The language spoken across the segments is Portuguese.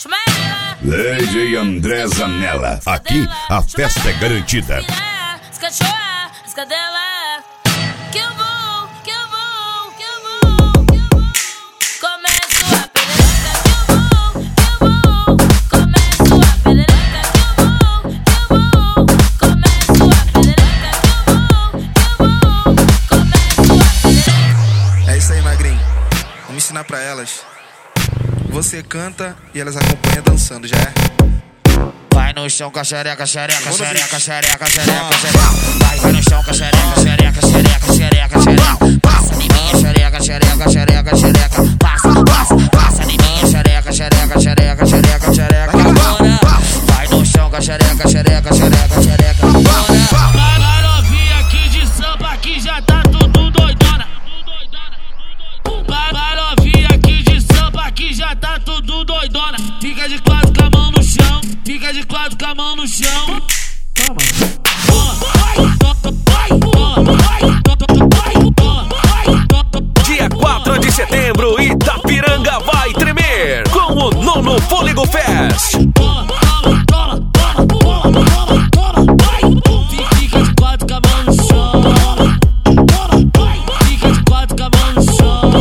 DJ André Zanella. Aqui a festa é garantida. É isso aí, magrinho. Vamos ensinar pra elas. Você canta e elas acompanham dançando, já é? Vai no chão com a xereca, xereca, xereca, xereca, xereca, xereca. Vai no chão com a xereca, xereca, xereca, xereca, xereca. Passa de mim, xereca, xereca, xereca, xereca. Passa, passa, passa de mim, xereca, xereca, xereca, xereca, xereca. Vai no chão com a xereca, xereca, xereca, xereca. Vai novinha aqui de samba que já tá tudo doidona. Vai novinha aqui de samba que já tá tudo doidona. Fica de quatro com a mão no chão, fica de quatro com a mão no chão. Toma. Dia 4 de setembro, Itapiranga vai tremer com o Nono Fôlego Fest. Fica de quatro com a mão no chão. Fica de quatro com a mão no chão.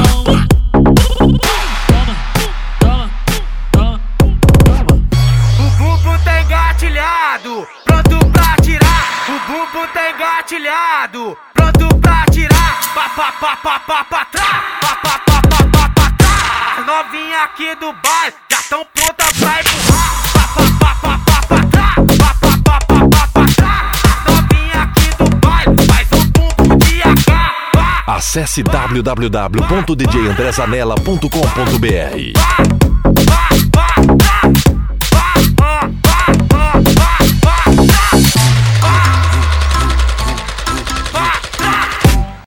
Toma, toma, toma. O bumbum tá engatilhado, pronto pra tirar. O bumbum tá engatilhado, pronto pra tirar. Pa pa pa pa pa pa trás, pa pa pa pa pa pa trás. Novinha aqui do bairro já tão pronta pra empurrar. Pa pa pa pa pa pa trás, pa pa pa pa pa pa trás. Novinha aqui do bairro faz um bumbum de AK. Acesse www.djandrezanella.com.br.